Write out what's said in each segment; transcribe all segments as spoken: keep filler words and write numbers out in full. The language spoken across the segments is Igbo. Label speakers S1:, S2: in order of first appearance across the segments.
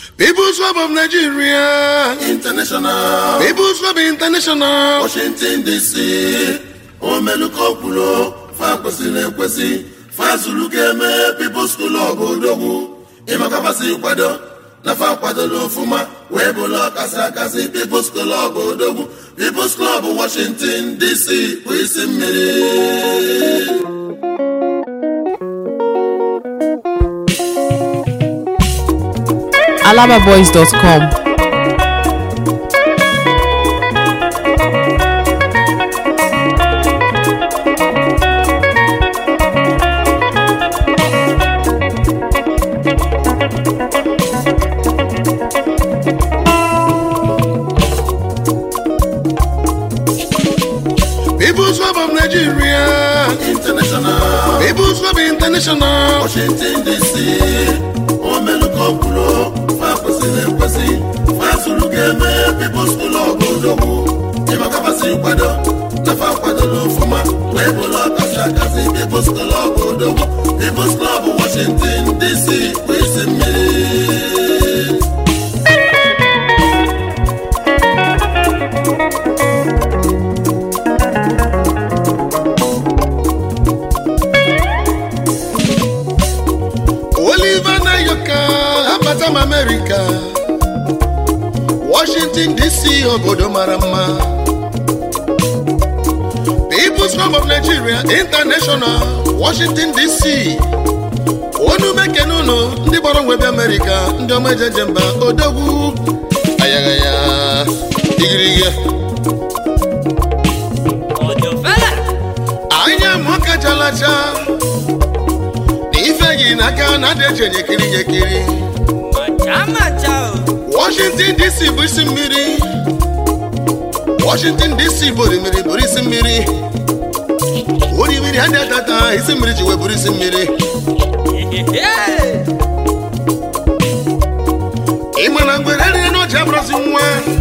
S1: People's Club of Nigeria International. People's Club International. Washington D C. Omeluko Kulo. Fakwesile kwesi. Fazulu Keme. People's Club Odogu. Imakabasi Kwado. Nafa Kwado Lofuma. Webolo Kasakasi. People's Club Odogu. People's Club Washington D C. Wisimiri.
S2: alaba boys dot com.
S1: People's Club of Nigeria International. People's Club International. Washington D C. Omeluko Kulo. Fazulu Keme. People's Club Odogu. Imakabasi Kwado. Nafa Kwado Lofuma. Webolo Kasakasi. People's Club Odogu. People's Club Washington D C. Wisimiri. America, Washington D C, Obodo Marama. People's Club of Nigeria International, Washington D C. Onu mekenono, ndi boron webe America, ndi omeje jemba Odogu. Ayagaya, igiriga.
S3: Ojo fella.
S1: Anya mwaka jalaja. Ifegi naka na deje nyekiri nyekiri. Washington D C bụ isi mmiri. Washington D C bụ orimiri bụrụ isi mmiri. Orimiri ha na-atata isi mmiri ji wee bụrụ isi mmiri. Ịma na ngwere rire n'ọja abụrụzi nwa.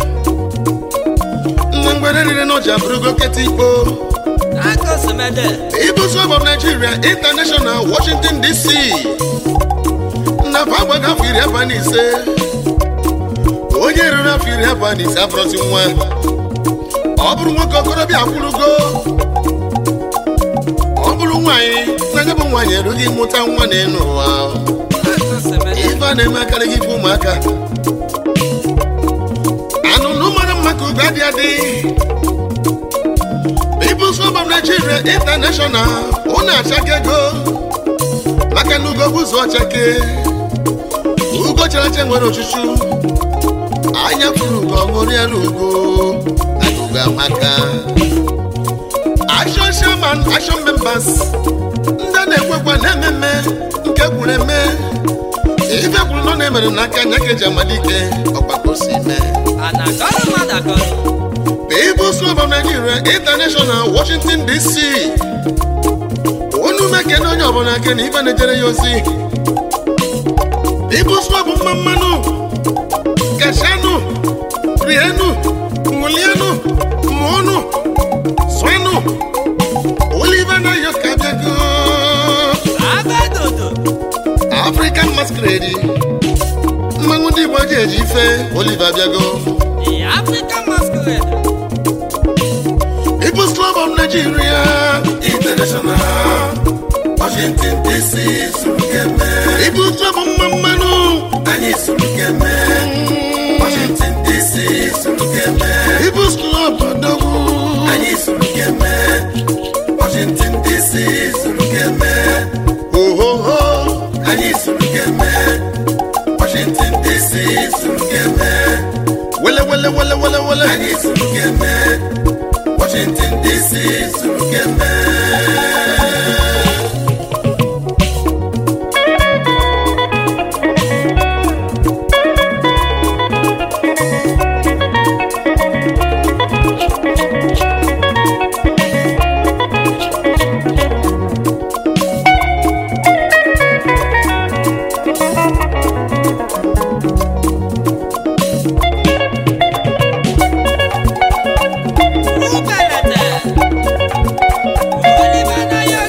S1: Na ngwere rire n'ọja abụrụgo kete ikpo. People's Club of Nigeria International, Washington D C. Na pagba gafọ iri aba na ise. Onye ruru afọ iri aba na ise abụrụzi nwa. Ọ bụrụ nwoke okorobịa akwụrụgo. Ọ bụrụ nwaanyị na nye bụ nwaanyị erughị ịmụta nwa n'elu ụwa. Ife a na-eme akarịghị ife ụmụaka. Anụnụ mara mma ka ugo adị adị. People's Club of Nigeria International. Ụnụ achake ego. Maka na ugo bụ ụzọ ọchake. Ugo characha nwere ochuchu. Anya furu ugo ọṅụrịa n'ugo. Ugo amaka. Action shaman, action members. Ndị na-ekwekwa na-ememe nke kwuru eme. Ife kwuru nọ na-emere n'aka anya keji amalike ọkpakọ si mee. People's Club of Nigeria International, Washington D C. Onu mekene onye ọbụla ake na ife na-ejere ya ozi. People's Club mmammanụ. Kashanu, Rienu, Mulianu, Monu, Swanu, Oliver na Yokabiago. African Masquerade. Mangundi Waje Jife, Oliver Biago.
S3: The African Masquerade.
S1: People's Club of Nigeria International, Washington D C, Sulukeme. People's Club of Mamanu, Ani Sulukeme. Washington D C, Sulukeme. People's Club of Dogu, Ani Sulukeme. Washington D C, Sulukeme. Oh ho ho, Ani Sulukeme. Washington D C, Sulukeme. Wele wele wele wele wele, Ani Sulukeme. Washington D C, Sulukeme.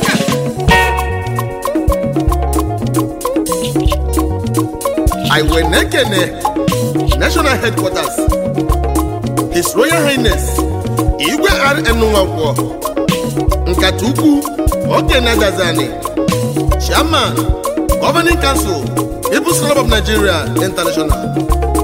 S1: I will Wenekene National Headquarters, His Royal Highness Igwe R N Nwakwo Nkatuku Okene Dazani, Chairman, Governing Council, People's Club of Nigeria International.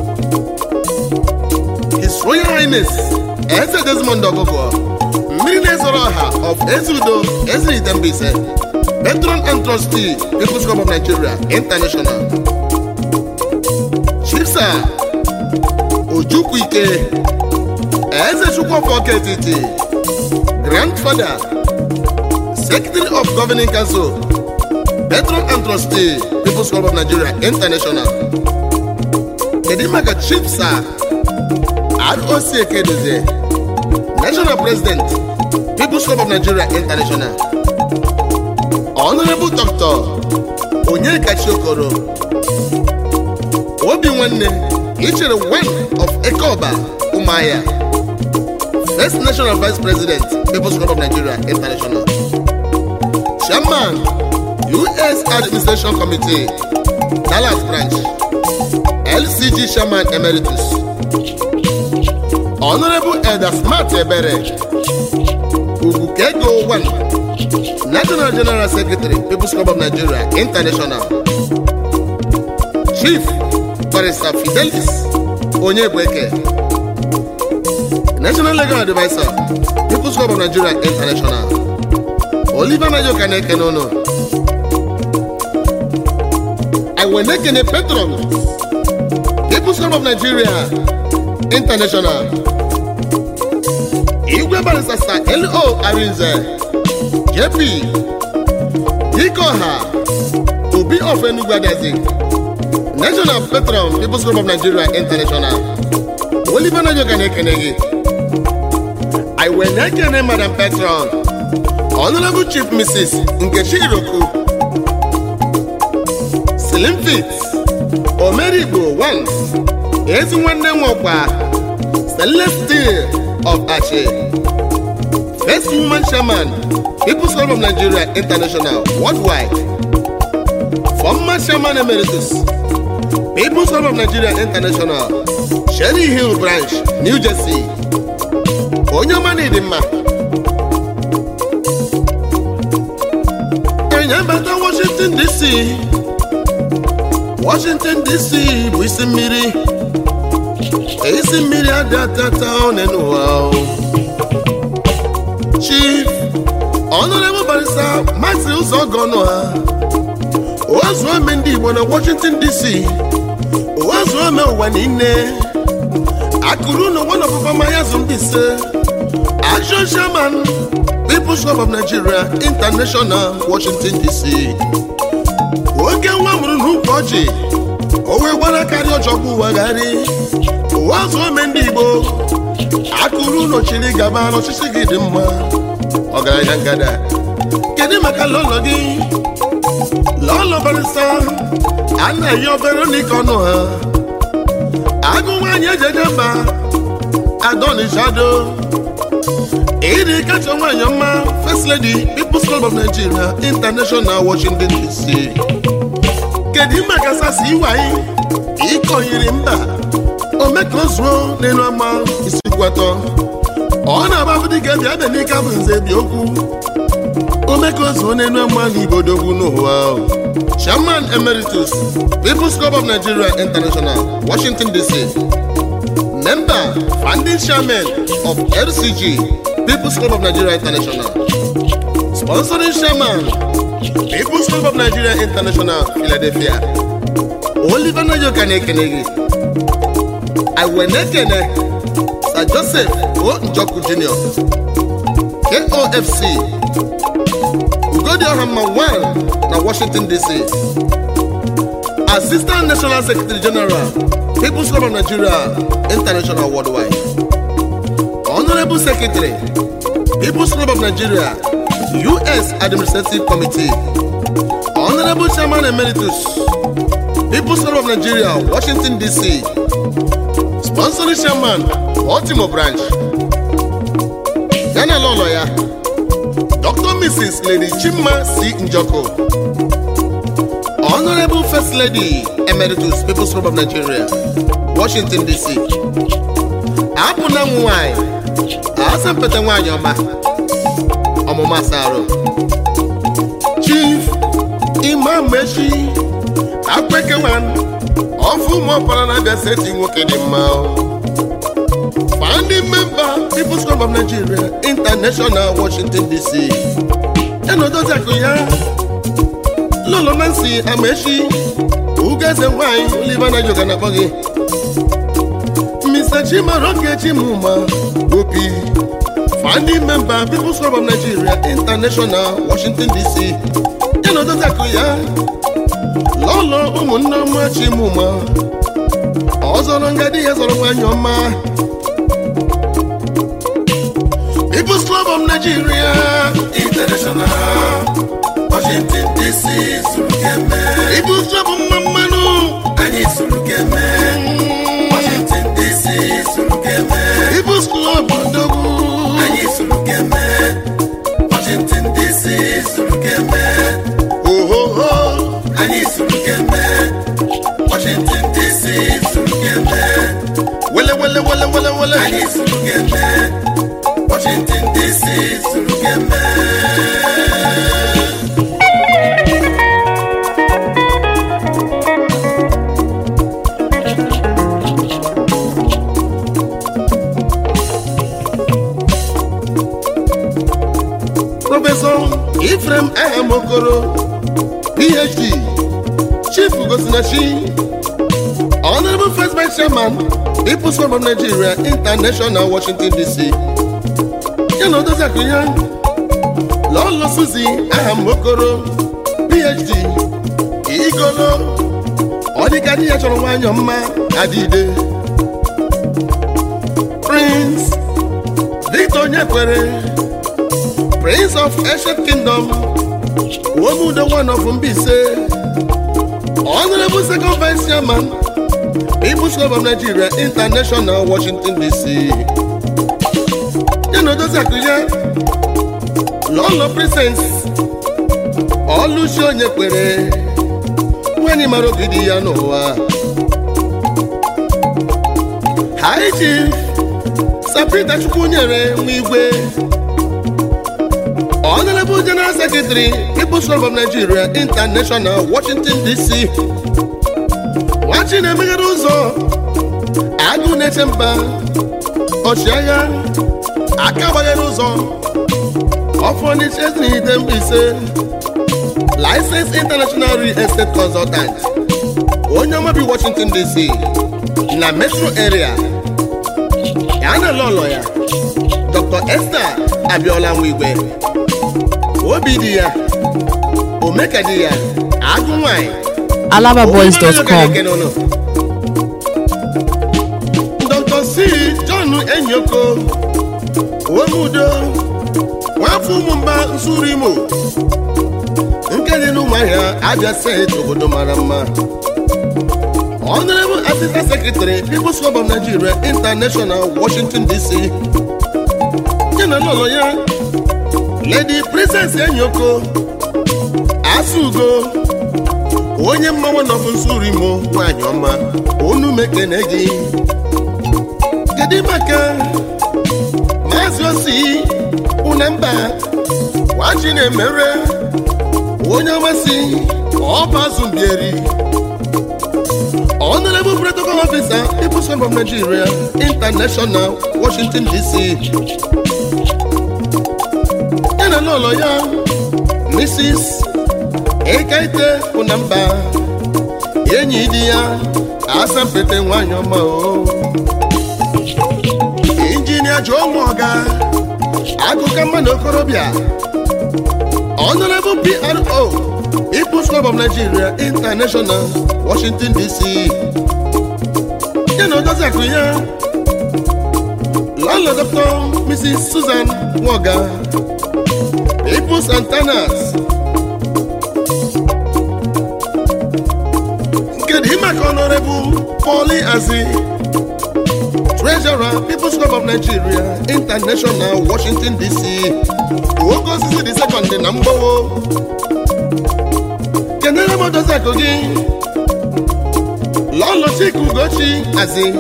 S1: His Royal Highness Eze Desmond Ogogo, Mirine Zoroha of Ezudo Ezitembise, Patron and Trustee, People's Club of Nigeria International. Chief Sir Ojukwike Eze Chukwofo Ketiti, Grandfather, Secretary of Governing Council, Patron and Trustee, People's Club of Nigeria International. Kedimaka Chief Sir R O C Kedeze, National President, People's Club of Nigeria International. Honorable Doctor Onyeka Chokoro Obi Nwanne Ichere one of Ekoba Umaya, First National Vice President, People's Club of Nigeria International. Chairman, U S Administration Committee, Dallas Branch, L C G Chairman Emeritus. Honorable Elder Smart Ebere Ugukego one, National General Secretary, People's Club of Nigeria International. Chief Barrister Fidelis Onyebweke, National Legal Advisor, People's Club of Nigeria International. Oliver Najo Kaneke Nono. Iwenekene Patron, People's Club of Nigeria International. Igwe Barrister L O Arinze, J P Ikoha Obi of Enugwadazi, National Patron, People's Club of Nigeria International. Oliver Najo Kaneke. Iwenekene Madam Patron, Honorable Chief Missus Nkechi Iroku, Slim Fitz Omerigo one, Ezinwanne Nwokwa, Celestine of Ache, First Woman Chairman, People's Club of Nigeria International Worldwide, Former Chairman Emeritus, People's Club of Nigeria International, Cherry Hill Branch, New Jersey. Onyamani Dima Enyabata Washington D C, Washington D C bụ isi mmiri, isi mmiri adatata onenu wow. Chief Honorable Barrister Maxi Uzogonoha Ozuome ndị Igbo na Washington D C, Ozuome ụwa niile akụrụ na one of Maya Zumbise, Action Chairman, People's Club of Nigeria International, Washington D C. Oge nwa mụrụ n'ukwu ọjị, o wee gbara karịa ọjọgbụ ụwa gharị. Ozuome ndị Igbo akụrụ n'ochiri gaba n'ọchịchị gị dị mma, ọgaranya ngada. Kedu maka lọlọ gị? Lọlọ Barrister anaghị obere n'ike ọnụ ha. Agụ nwanyị ejeje mba Adonijado, Iri kacha nwanyị ọma, First Lady, People's Club of Nigeria International, Washington D C. Kedu maka sasị iwaị ịkọnyere mba omekozuo n'elu ama isi kwatọ, ọ na-agbabụ dịka bịa be n'ike bụ nze bi okwu omekozuo n'elu ama n'ibodogwu n'ụwa. Chairman Emeritus, People's Club of Nigeria International, Washington D C. Member, Founding Chairman of L C G, People's Club of Nigeria International. Sponsoring Chairman, People's Club of Nigeria International, Philadelphia. Oliver Najo Kaneke. Iwenekene Sir Joseph O. Njoku Junior K O F C Ugodi Ohama one na Washington D C. Assistant National Secretary General, People's Club of Nigeria International Worldwide. Honorable Secretary, People's Club of Nigeria U S Administrative Committee. Honorable Chairman Emeritus, People's Club of Nigeria Washington D C. Sponsoring Chairman, Baltimore Branch. Ghana Law Lawyer, Doctor Missus Lady Chima C. Njoko. Honorable First Lady Emeritus People's Club of Nigeria, Washington D C. Apuna nwanyị, asempete nwanyị ọma, ọmụma Saro. Chief Imam Meshi, Akwekewan, Ofu Mopara na Abia State nwoke dị mma. Founding member People's Club of Nigeria, International, Washington D C. Enodozi Akuya, Lolo Nancy Ameshi, Ugeze nwanyị, Oliver na Yoga na Bogi. Mister Chimaroke Chimuma, Gopi, founding member People's Club of Nigeria, International, Washington D C. Enodozi Akuya, Lolo Umunoma Chimuma, Ozoro Ngadi Yazoro nwanyị ọma. People's Club of Nigeria, International, Washington D C, Surukeme. People's Club of Mamanu, Ani Surukeme. Washington D C, Surukeme. People's Club of Dogu, Ani Surukeme. Washington D C, Surukeme. Oh oh oh, Ani Surukeme. Washington D C, Surukeme. Wele wele wele wele wele, Ani Surukeme. Washington D C, Surukeme. Professor Ephraim Ahamokoro, P H D, Chief Ugosinachi, Honorable First Vice Chairman, People's Club of Nigeria, International, Washington D C. Enodozi Akuya, Lolo Suzy Ahamokoro, P H D, Igolo, Odikadi Yachoro nwanyị ọma Adide, Prince Victor Nyekwere, Prince of Ancient Kingdom, Womudo one of Mbise, Honorable Second Vice Chairman, People's Club of Nigeria, International, Washington D C. Enodozi Akuya, Lolo Princess, Olusi Onyekwere, Nwanyị mara ogidi ya n'ụwa. High Chief Sapita Chukwunyere Nwigwe, Honorable General Secretary, People's Club of Nigeria, International, Washington D C. Watching a megara ụzọ, Agụ na-eche mba, Ọchịagha, aka gbaghere ụzọ, ọfọ n'iche n'ide Mbaise, Licensed International Real Estate Consultant, onye ọma bi Washington D C, na Metro Area. Ya na lọlọ ya, Doctor Esther Abiola Nwigwe, obi di ya, omeka di ya, Agụ nwanyị, alaba boys dot com. Doctor C. John Enyoko, Womudo, Wafu Mumba Nsurimo, Nkele n'Ụmụahịa, Abia State, obodo mara mma. Honorable Assistant Secretary, People's Club of Nigeria, International, Washington D C. Yana lọlọ ya, Lady Princess Enyoko, Asugo, onye mmanwụ nọfụ Nsurimo nwanyị ọma, onu mekene gị. Kedu maka Maazị Osi Unemba, Wachi na-emere, onye ọmasị Ọba Zumbieri, Honorable Protocol Officer, People's Club of Nigeria, International, Washington D C. Yana lọlọ ya, Missus Ekaite Unemba, enyi di ya, asampete nwanyị ọma o. Engineer Joe Moga, Akụka mmanụ okorobịa, Honorable P R O, People's Club of Nigeria, International, Washington D C. Enodozi Akuya, Lolo Doctor Missus Susan Moga, People's Antennas. Kedu maka Honorable Pauli Azi, Treasurer, People's Club of Nigeria, International, Washington D C. Woko Sisi the second in Nambo. kenere m odozi akụ gị lọlọ Chika Ugochi Azị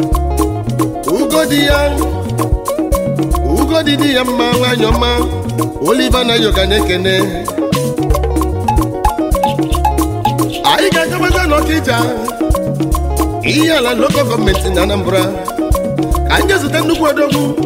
S1: ugodi ya ugodi di ya mma nwanyị ọma Oliver Nayoka na-ekene anyị ga-agabaza n'Ọkịja ihe ala local gọọmenti na Anambra ka anyị zute nnukwu odogwu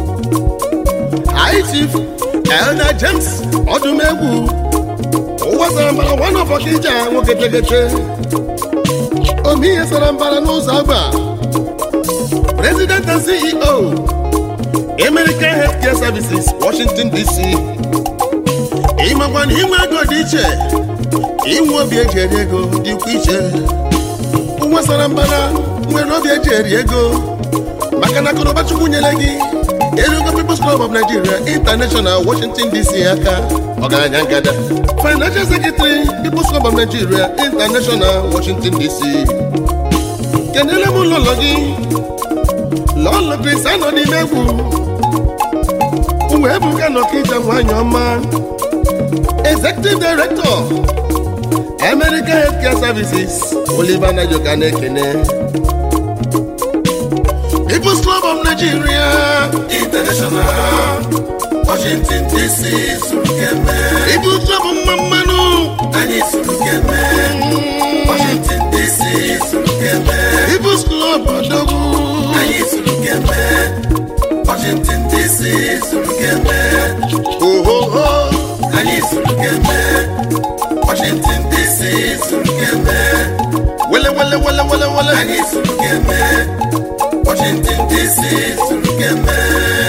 S1: High Chief Elder James Odumegwu ụwa sara mbara one of Ọkịja nwoke tegete omihe sara mbara n'ụzọ agba President and C E O American Healthcare Services Washington D C ịmakwa na inwe ego dị iche inwe obi eji eri ego dịkwa iche ụwa sara mbara nwere obi eji eri ego maka na akụnụba Chukwu nyere gị Enugu People's Club of Nigeria International Washington D C aka ọgaranya ngada Financial Secretary People's Club of Nigeria International Washington D C kenele m lọlọ gị lọlọ Grace Anọdimegwu uwe ebuka n'Ọkịja nwanyị ọma Executive Director American Healthcare Services Oliver Nayoka na-ekene People's Club of Nigeria International Washington D C Surukeme People's Club of Mamanu Anyị Surukeme Washington D C Surukeme People's Club Odogwu Anyị Surukeme Washington D C Surukeme Oh oh oh Anyị Surukeme Washington D C Surukeme Wele wele wele wele wele Anyị Surukeme Washington D C Surukeme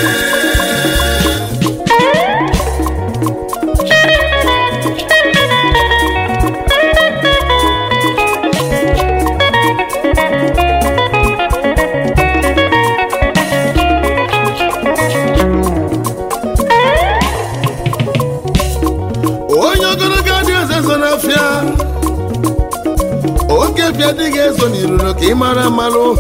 S1: onye ogologo adị ezo n'afịa oke bịa dịghị ezo n'iruro ka ị mara amalụ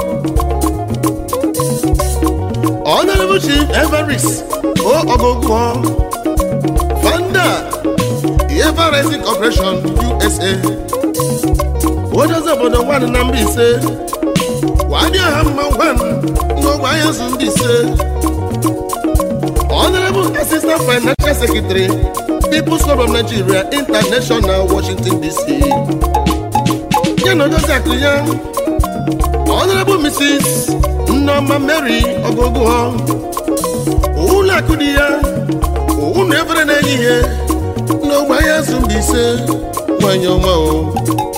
S1: Honorable Chief Everest O Ogogwo Founder Everest Corporation U S A Odozi obodo one na Mbaise wadị ọha mma one n'ogbe ahịa zụ Mbaise Honorable Assistant Financial Secretary People's Club of Nigeria International Washington D C ya na odozi akụ ya Honorable Missus Nneoma Mary Ogogwo ụlọ akụ dị ya ụnụ efere na-enye ihe n'ogbe ahịa zụ Mbaise nwanyị ọma o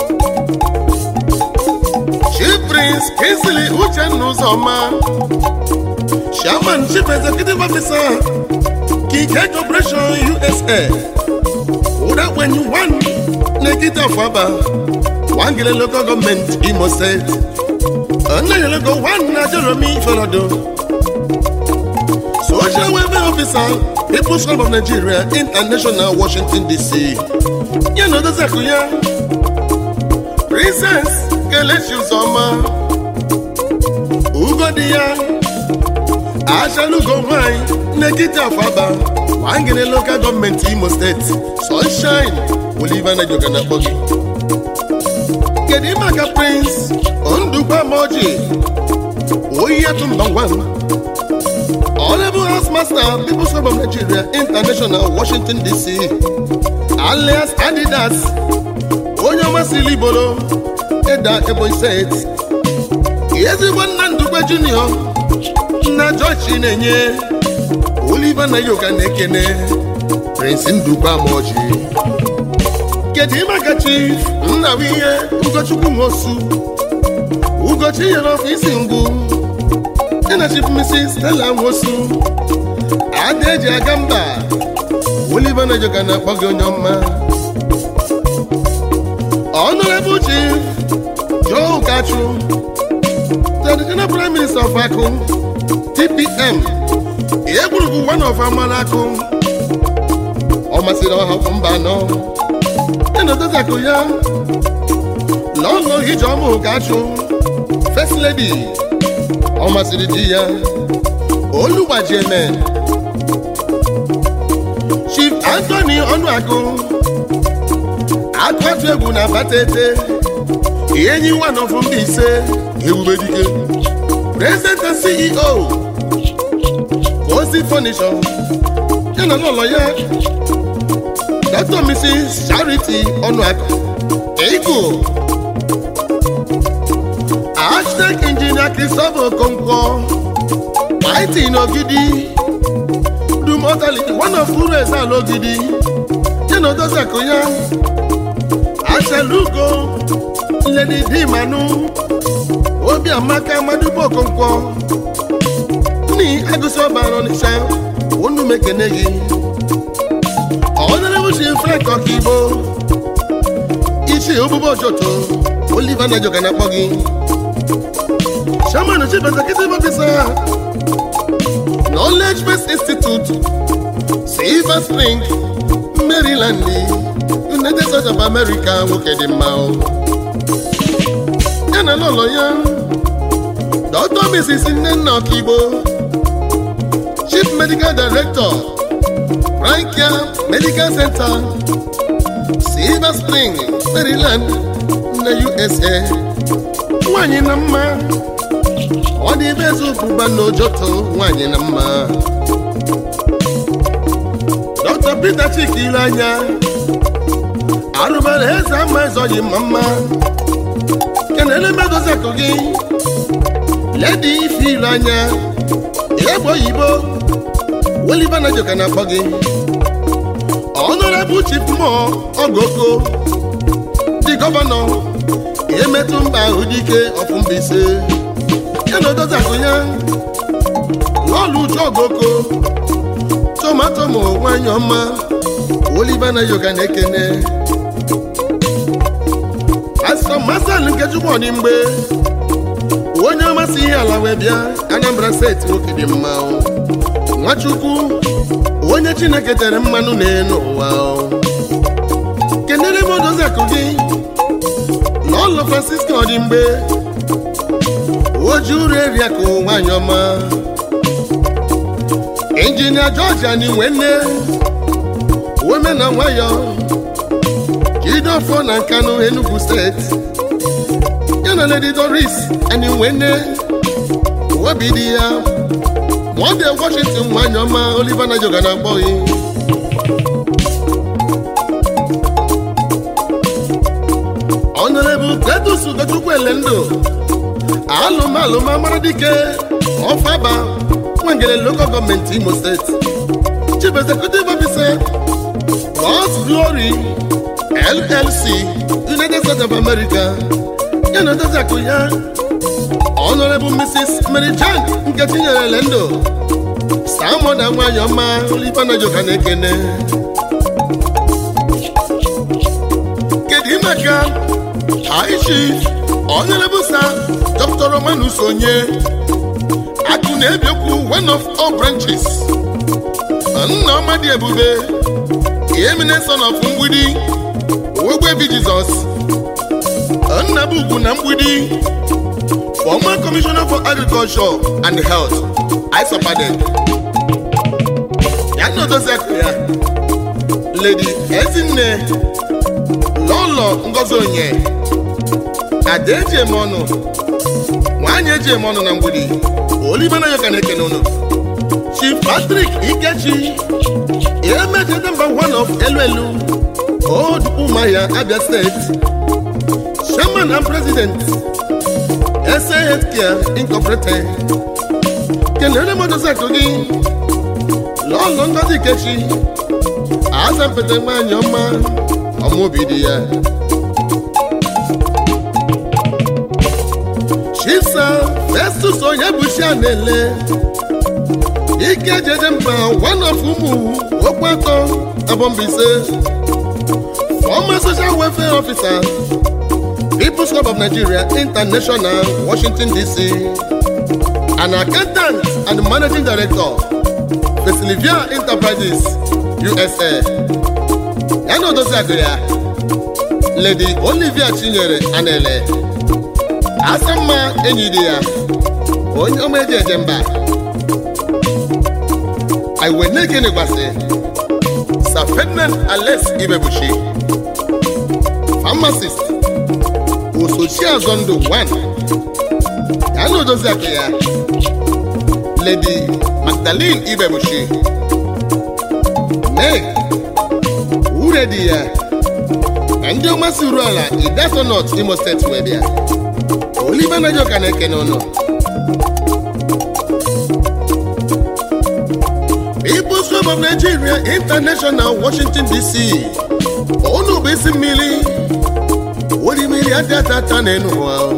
S1: Chief Prince Kingsley Uchenna Uzoma Chairman Chief Executive Officer Kike Corporation U S A ụda kwenyu one n'ekiti Afaba Wangele Local Government Imo State Onayelego one na Jeremy Folodo Social Welfare Officer People's Club of Nigeria International Washington D C ya na odozi akụ ya Princess Kelechi Uzoma ugodi ya Achalugo nwanyị n'ekiti Afaba Wangele Local Government Imo State Sunshine Oliver Nayoka na-akpọ gị kedu maka Prince Ondukwa Moji Oyetu mba one Honorable House Master People's Club of Nigeria International Washington D C alias Adidas onye ọmasịrị Ibolo Eda Ebonyi State ezigbo nna Ndukwe Junior na George na-enye Oliver Nayoka na-ekene Prince Ndukwa Moji kedu maka Chief Nnawihe Ugochukwu Nwosu Ugochi nyere ọfịs ngwu na Chief Missus Stella Nwosu ada eji aga mba Oliver Nayoka na-akpọ gị onye ọma Honorable Chief Joe Ukachu Traditional Prime Minister of Aku T P M egwurugwu one of Amalaku ọ masịrị ọha mba anọ na odozi akụ ya Lọlọ Ijeọma Ukachu First Lady ọ masịrị di ya Oluwaji Eme Chief Anthony Onuagu Akwatu egwu na batete enyi one of Mbaise Ebube Dike President and C E O Kosi Furniture Yana lolo ya Doctor Missus Charity Onuaka Ego Architect Engineer Christopher Okonkwo I T Nogidi Dumotali one of Ureza Logidi Yana Dosa Koya Asalugo Lady D Manu Obi Amaka Madubo Okonkwo Ni Aguso Baronisha Onu Mekenegi Honorable Chief Frank Okibo Ichi Obubo Joto Oliver Najoka Napogi Shaman Chief Executive Officer Knowledge Based Institute Silver Spring Maryland United States of America Wokedimao Yana Lolo ya Doctor Missus Nnenna Okibo Chief Medical Director Frankia Medical Center Silver Spring Maryland na U S A Nwanyị na mma Ọ dị bezu kwuba n'ojoto nwanyị na mma Doctor Peter Chikilanya Arụbara eze ama ezoghị mma Kenele medozi akụ gị Lady Ifeilanya Ebo Oyibo Oliver Najoka na-akpọ gị Honorable Chief Mo Ogoko the Governor Emetu Mba Udike of Mbaise Yana Dosa Koya Lolu Ogoko Tomato Mo nwanyị ọma Oliver Najoka na-ekene Pastor Masal Nkechukwu Odimgbe onye ọmasị ihe ala wee bịa Anambra State nwoke dị mma Nwachukwu onye Chineke tere mmanụ n'elu ụwa kenere m Dosa Kogi Lolo Francisco Odimgbe oji uru eri akụ nwanyị ọma Engineer George Aniwene Weme na nwayọ Jidofo na Nkanu Enugu State Yana Lady Doris Aniwene Wabidi ya Mwande Washington nwanyị ọma Oliver Najoka na-akpọ gị Honorable Cletus Ugochukwu Elendo Alụma alụma mara dike Ọfaba Nwangele Local Government Imo State Chief Executive Officer God's Glory L L C United States of America Yana Dosa Koya Honorable Missus Mary Jane Nkechinyere Elendo Samoda nwanyị ọma Oliver Najoka na-ekene Kedimaka High Chief Honorable Sir Doctor Romanus Onye Akunebiokwu one of all branches Nna Ọmadị Ebube Eminent son of Mgbidi Owegwebi Jesus Nna bụ ugwu na Mgbidi Former Commissioner for Agriculture and Health I supported Yana Dosa Koya Lady Ezinne Lolo Ngozi Onye Ada Ejemọnụ Nwanyị Ejemọnụ na Mgbidi Oliver Najoka na-ekene unu Chief Patrick Ikechi Emeje number one of Eluelu Old Umuahia Abia State Chairman and President S A Healthcare Incorporated Kenele m Dosa Kogi Lolo Ngozi Ikechi Asampete nwanyị ọma ọmụbidi ya Chief Sir Festus Onyebuchi Anele Ike Jedemba one of ụmụ Okwato Abọmbaise Former Social Welfare Officer People's Club of Nigeria International Washington D C An Accountant and Managing Director Vesilivia Enterprises U S A Yana Dosa Koya Lady Olivia Chinyere Anele Asamma enyi di ya onye omeje ejemba Iweneke Negwase Sir Ferdinand Alex Ibebuchi pharmacist osochi azondo one ya na odozi aka ya Lady Magdalene Ibebushi Meg uredi ya na ndị ọmasị uru ala Idasonot Imo State wee bịa Oliver Najoka na-ekene ụnụ People's Club of Nigeria International Washington D C Onu bụ isi mmiri Wodi mmiri adị atata n'enu ụwa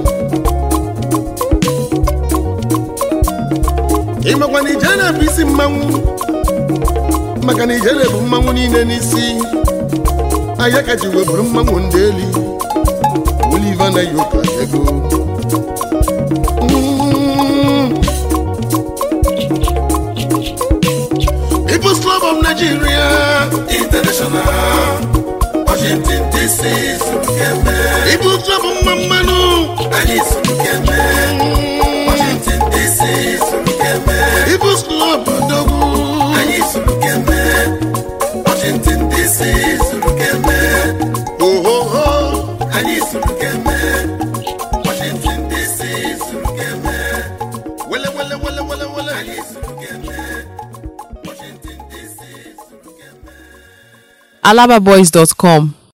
S1: Ịmakwa na ijere bụ isi mmanwụ maka na ijere bụ mmanwụ niile n'isi aya ka ji weburu mmanwụ ndị eli Oliver Najoka ego People's Club of Nigeria International Washington D C Surukeme People's Club of Mamanu Ani Surukeme Washington D C Surukeme People's Club of Dogu Ani Surukeme Washington D C Surukeme Oh oh oh Ani Surukeme Washington D C Surukeme Wele wele wele wele wele Ani Surukeme
S2: alababoys dot com